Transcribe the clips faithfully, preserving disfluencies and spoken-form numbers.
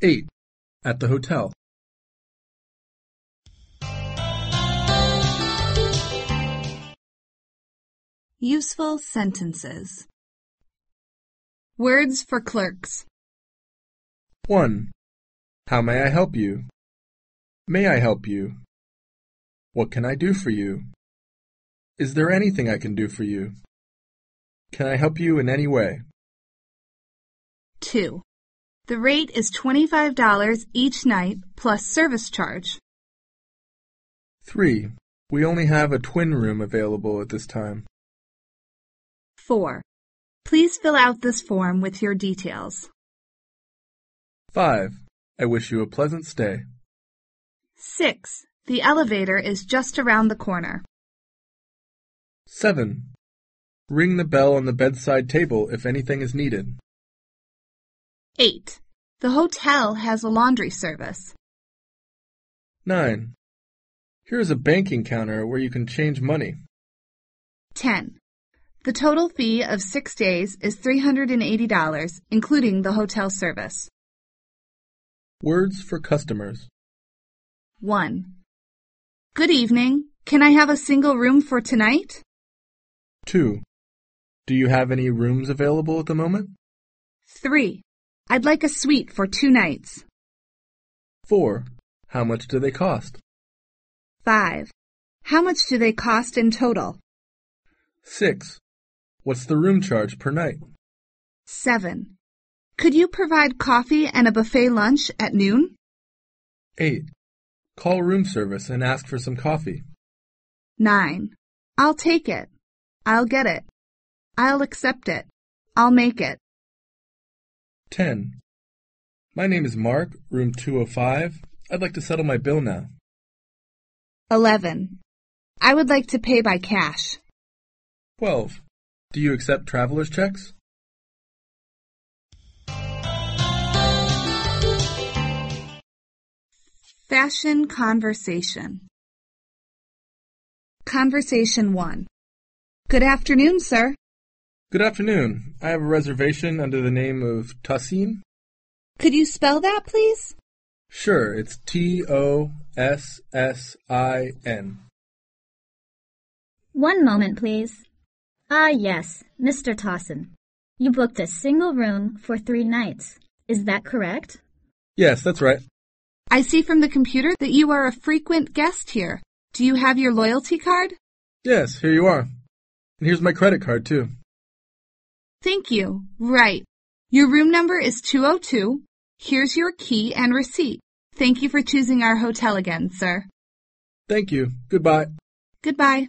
eight. At the hotel. Useful sentences. Words for clerks. one. How may I help you? May I help you? What can I do for you? Is there anything I can do for you? Can I help you in any way? two. The rate is twenty-five dollars each night plus service charge. three. We only have a twin room available at this time. four. Please fill out this form with your details. five. I wish you a pleasant stay. six. The elevator is just around the corner. seven. Ring the bell on the bedside table if anything is needed. eight. The hotel has a laundry service. nine. Here is a banking counter where you can change money. ten. The total fee of six days is three hundred eighty dollars, including the hotel service. Words for customers. one. Good evening. Can I have a single room for tonight? two. Do you have any rooms available at the moment? three. I'd like a suite for two nights. four. How much do they cost? five. How much do they cost in total? six. What's the room charge per night? seven. Could you provide coffee and a buffet lunch at noon? eight. Call room service and ask for some coffee. nine. I'll take it. I'll get it. I'll accept it. I'll make it. ten. My name is Mark, room two oh five. I'd like to settle my bill now. eleven. I would like to pay by cash. twelve. Do you accept traveler's checks? Fashion conversation. Conversation one. Good afternoon, sir. Good afternoon. I have a reservation under the name of Tassin. Could you spell that, please? Sure, it's T O S S I N. One moment, please. Ah, yes, Mister Tossin. You booked a single room for three nights. Is that correct? Yes, that's right. I see from the computer that you are a frequent guest here. Do you have your loyalty card? Yes, here you are. And here's my credit card, too. Thank you. Right. Your room number is two oh two. Here's your key and receipt. Thank you for choosing our hotel again, sir. Thank you. Goodbye. Goodbye.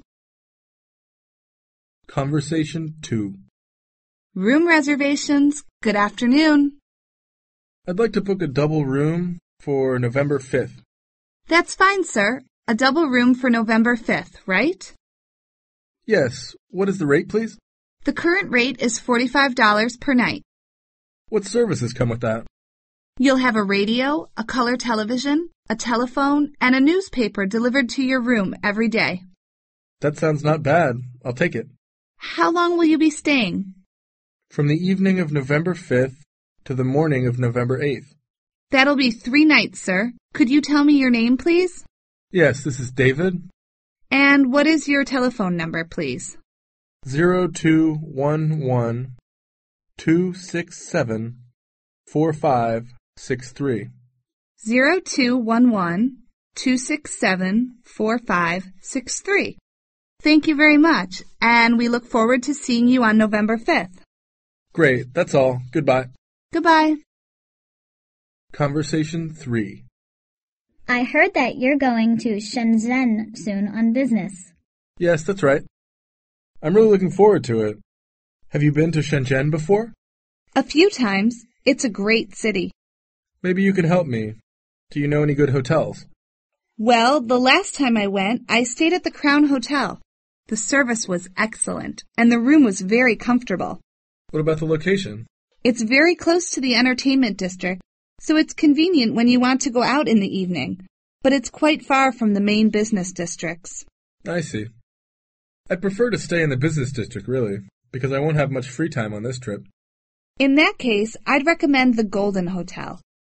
Conversation two. Room reservations. Good afternoon. I'd like to book a double room for November fifth. That's fine, sir. A double room for November fifth, right? Yes. What is the rate, please? The current rate is forty-five dollars per night. What services come with that? You'll have a radio, a color television, a telephone, and a newspaper delivered to your room every day. That sounds not bad. I'll take it. How long will you be staying? From the evening of November fifth to the morning of November eighth. That'll be three nights, sir. Could you tell me your name, please? Yes, this is David. And what is your telephone number, please? Zero two one one two six seven four five six three. Zero two one one two six seven four five six three. Thank you very much, and we look forward to seeing you on November fifth. Great, that's all. Goodbye. Goodbye. Conversation three. I heard that you're going to Shenzhen soon on business. Yes, that's right. I'm really looking forward to it. Have you been to Shenzhen before? A few times. It's a great city. Maybe you can help me. Do you know any good hotels? Well, the last time I went, I stayed at the Crown Hotel. The service was excellent, and the room was very comfortable. What about the location? It's very close to the entertainment district, so it's convenient when you want to go out in the evening, but it's quite far from the main business districts. I see. I'd prefer to stay in the business district, really, because I won't have much free time on this trip. In that case, I'd recommend the Golden Hotel.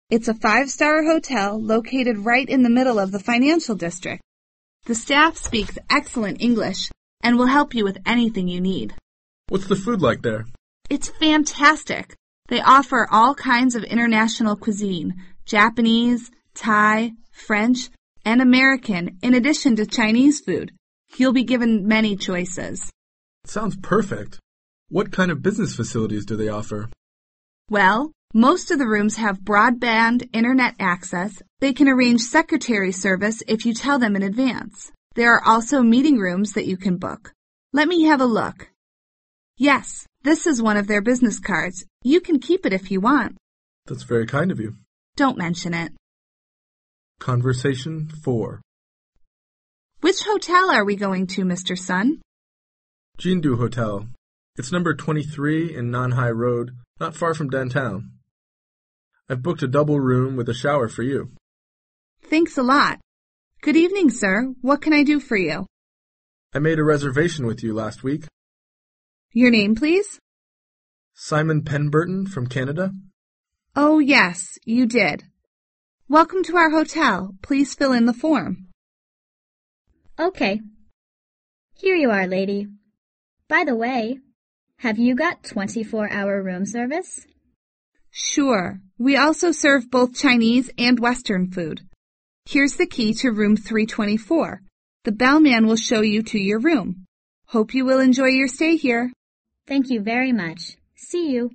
It's a five-star hotel located right in the middle of the financial district. The staff speaks excellent English and will help you with anything you need. What's the food like there? It's fantastic. They offer all kinds of international cuisine, Japanese, Thai, French, and American, in addition to Chinese food. You'll be given many choices. Sounds perfect. What kind of business facilities do they offer? Well, most of the rooms have broadband internet access. They can arrange secretary service if you tell them in advance. There are also meeting rooms that you can book. Let me have a look. Yes, this is one of their business cards. You can keep it if you want. That's very kind of you. Don't mention it. Conversation four. Which hotel are we going to, Mister Sun? Jindu Hotel. It's number twenty-three in Nanhai Road, not far from downtown. I've booked a double room with a shower for you. Thanks a lot. Good evening, sir. What can I do for you? I made a reservation with you last week. Your name, please? Simon Penburton from Canada. Oh, yes, you did. Welcome to our hotel. Please fill in the form. Okay. Here you are, lady. By the way, have you got twenty-four hour room service? Sure. We also serve both Chinese and Western food. Here's the key to room three twenty-four. The bellman will show you to your room. Hope you will enjoy your stay here. Thank you very much. See you.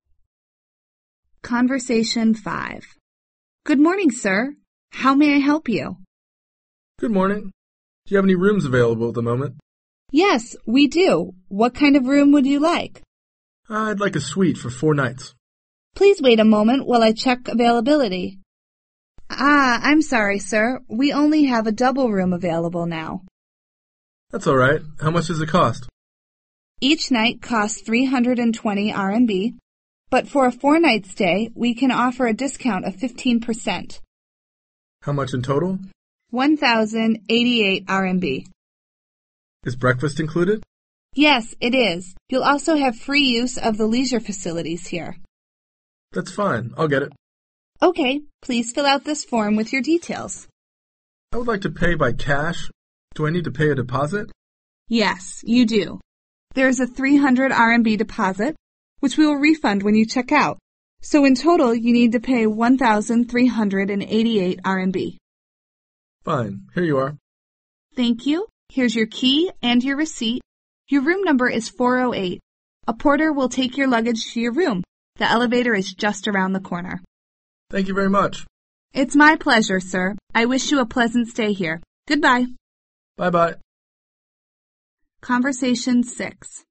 Conversation five. Good morning, sir. How may I help you? Good morning. Do you have any rooms available at the moment? Yes, we do. What kind of room would you like? I'd like a suite for four nights. Please wait a moment while I check availability. Ah, I'm sorry, sir. We only have a double room available now. That's all right. How much does it cost? Each night costs three hundred twenty R M B, but for a four-night stay, we can offer a discount of fifteen percent. How much in total? one thousand eighty-eight R M B. Is breakfast included? Yes, it is. You'll also have free use of the leisure facilities here. That's fine. I'll get it. Okay, please fill out this form with your details. I would like to pay by cash. Do I need to pay a deposit? Yes, you do. There's a three hundred R M B deposit, which we will refund when you check out. So in total, you need to pay one thousand three hundred eighty-eight R M B. Fine. Here you are. Thank you. Here's your key and your receipt. Your room number is four oh eight. A porter will take your luggage to your room. The elevator is just around the corner. Thank you very much. It's my pleasure, sir. I wish you a pleasant stay here. Goodbye. Bye-bye. Conversation six.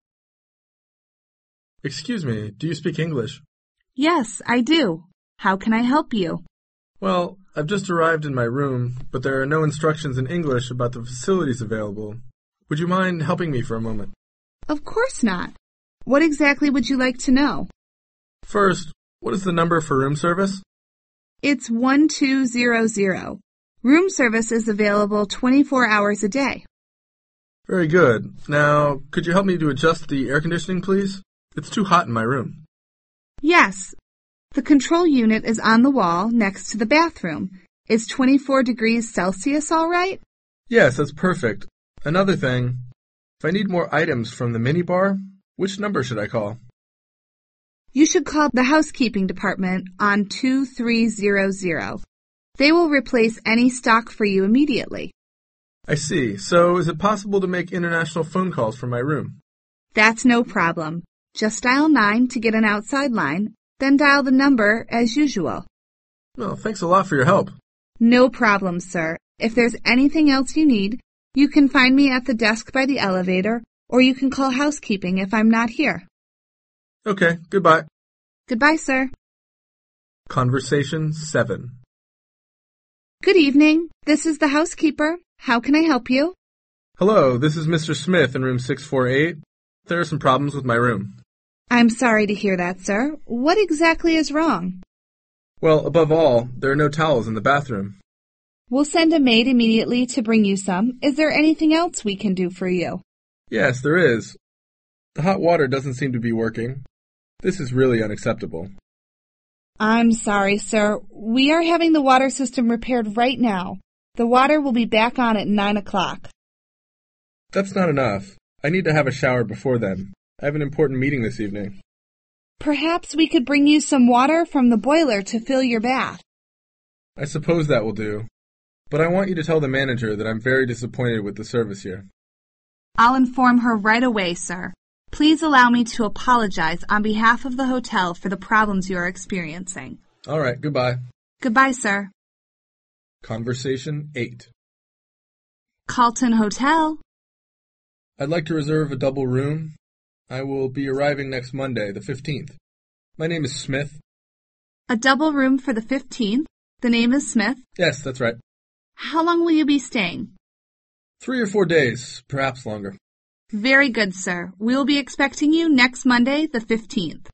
Excuse me, do you speak English? Yes, I do. How can I help you? Well, I've just arrived in my room, but there are no instructions in English about the facilities available. Would you mind helping me for a moment? Of course not. What exactly would you like to know? First, what is the number for room service? It's one two zero zero. Room service is available twenty-four hours a day. Very good. Now, could you help me to adjust the air conditioning, please? It's too hot in my room. Yes. The control unit is on the wall next to the bathroom. Is twenty-four degrees Celsius all right? Yes, that's perfect. Another thing, if I need more items from the minibar, which number should I call? You should call the housekeeping department on two three zero zero. They will replace any stock for you immediately. I see. So is it possible to make international phone calls from my room? That's no problem. Just dial nine to get an outside line, then dial the number as usual. Well, thanks a lot for your help. No problem, sir. If there's anything else you need, you can find me at the desk by the elevator, or you can call housekeeping if I'm not here. Okay, goodbye. Goodbye, sir. Conversation seven. Good evening. This is the housekeeper. How can I help you? Hello, this is Mister Smith in room six four eight. There are some problems with my room. I'm sorry to hear that, sir. What exactly is wrong? Well, above all, there are no towels in the bathroom. We'll send a maid immediately to bring you some. Is there anything else we can do for you? Yes, there is. The hot water doesn't seem to be working. This is really unacceptable. I'm sorry, sir. We are having the water system repaired right now. The water will be back on at nine o'clock. That's not enough. I need to have a shower before then. I have an important meeting this evening. Perhaps we could bring you some water from the boiler to fill your bath. I suppose that will do. But I want you to tell the manager that I'm very disappointed with the service here. I'll inform her right away, sir. Please allow me to apologize on behalf of the hotel for the problems you are experiencing. All right, goodbye. Goodbye, sir. Conversation eight. Carlton Hotel. I'd like to reserve a double room. I will be arriving next Monday, the fifteenth. My name is Smith. A double room for the fifteenth? The name is Smith? Yes, that's right. How long will you be staying? Three or four days, perhaps longer. Very good, sir. We will be expecting you next Monday, the fifteenth.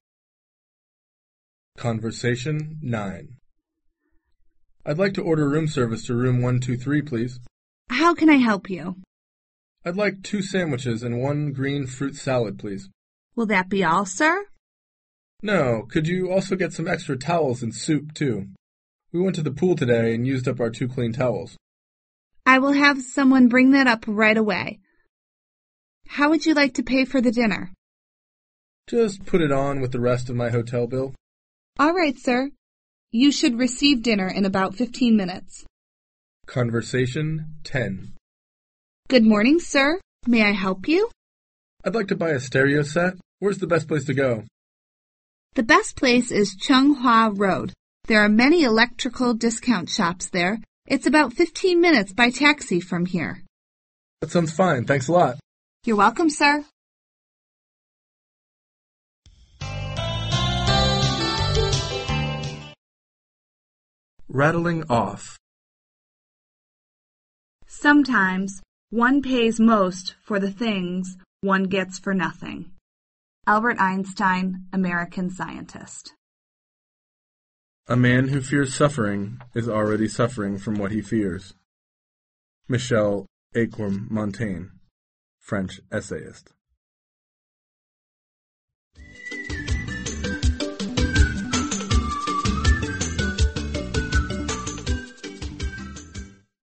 Conversation nine. I'd like to order room service to room one two three, please. How can I help you? I'd like two sandwiches and one green fruit salad, please. Will that be all, sir? No, could you also get some extra towels and soup, too? We went to the pool today and used up our two clean towels. I will have someone bring that up right away. How would you like to pay for the dinner? Just put it on with the rest of my hotel bill. All right, sir. You should receive dinner in about fifteen minutes. Conversation ten. Good morning, sir. May I help you? I'd like to buy a stereo set. Where's the best place to go? The best place is Chung Hua Road. There are many electrical discount shops there. It's about fifteen minutes by taxi from here. That sounds fine. Thanks a lot. You're welcome, sir. Rattling off. Sometimes one pays most for the things one gets for nothing. Albert Einstein, American scientist. A man who fears suffering is already suffering from what he fears. Michel Acorn Montaigne, French essayist.